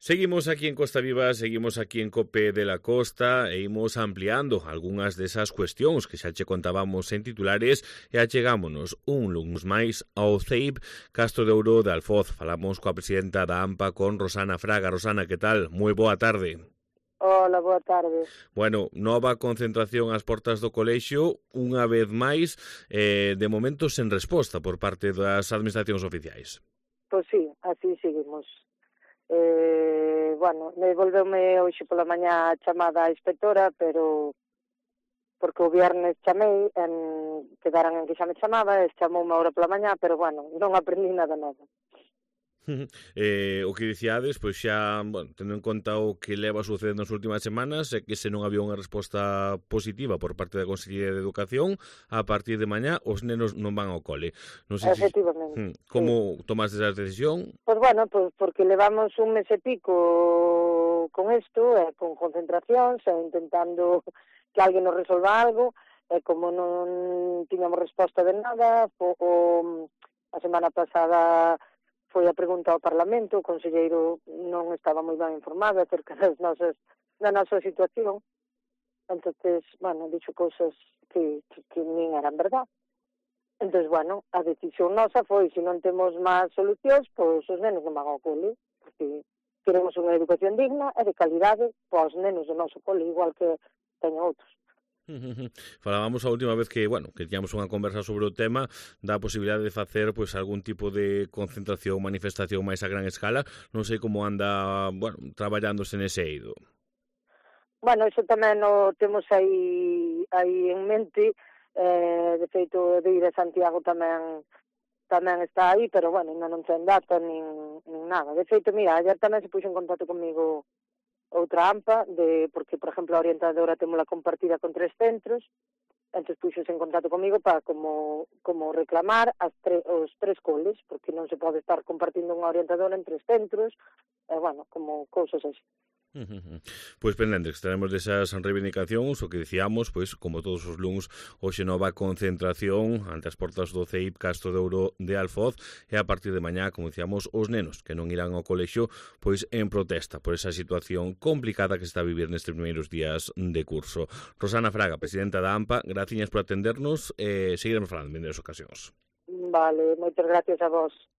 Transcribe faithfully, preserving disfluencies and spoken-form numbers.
Seguimos aquí en Costa Viva, seguimos aquí en COPE de la Costa e imos ampliando algunhas desas cuestións que xa che contábamos en titulares e achegámonos un luns máis ao C E I P Castro de Ouro de Alfoz. Falamos coa presidenta da AMPA, con Rosana Fraga. Rosana, que tal? Moi boa tarde. Hola, boa tarde. Bueno, nova concentración ás portas do colexio, unha vez máis, eh, de momento sen resposta por parte das administracións oficiais. Pois sí, así seguimos. Eh, bueno, me volveume hoxe pola mañá a chamada a inspectora, pero porque o viernes chamei, en, quedaran en que xa me chamaba, e chamou unha hora pola mañá, pero bueno, non aprendí nada nova. eh, o que dicíades, pois xa, bueno, tendo en conta o que leva sucedendo nas últimas semanas, é que se non había unha resposta positiva por parte da Consellería de Educación, a partir de mañá os nenos non van ao cole. Non sei Efectivamente. Si, como sí. Tomaste esa decisión? Pois bueno, pois porque levamos un mes e pico con isto, e con concentracións, e intentando que alguén nos resolva algo, e como non tiñamos resposta de nada, o, o, a semana pasada foi a pregunta ao Parlamento, o conselleiro non estaba moi ben informado acerca das nosas, da nosa situación. Entonces, bueno, dixo cousas que, que, que nin eran verdad. Entonces, bueno, a decisión nosa foi, se non temos máis solucións, pois os nenos non van ao cole, porque queremos unha educación digna e de calidade para os nenos do noso cole, igual que teñen outros. Falábamos a última vez que, bueno, que tiñamos unha conversa sobre o tema da posibilidade de facer pois algún tipo de concentración, manifestación máis a gran escala. Non sei como anda, bueno, traballándose nese eido. Bueno, iso tamén o temos aí aí en mente, eh, de feito de ir a Santiago tamén tamén está aí, pero bueno, non ten data nin, nin nada. De feito, mira, ayer tamén se puxo en contacto comigo outra AMPA, de, porque, por exemplo, a orientadora temola compartida con tres centros, entón puxose en contacto comigo para como, como reclamar as tre, os tres coles, porque non se pode estar compartindo unha orientadora en tres centros, e, bueno, como cousas así. Pois pendentes, estaremos desas reivindicacións, o que dicíamos, pois, como todos os luns, hoxe nova concentración ante as portas do C E I P Castro de Ouro de Alfoz, e a partir de mañá, como dicíamos, os nenos que non irán ao colexio, pois en protesta por esa situación complicada que se está a vivir nestes primeiros días de curso. Rosana Fraga, presidenta da AMPA, graciñas por atendernos, e seguiremos falando en outras ocasións. Vale, moitas gracias a vos.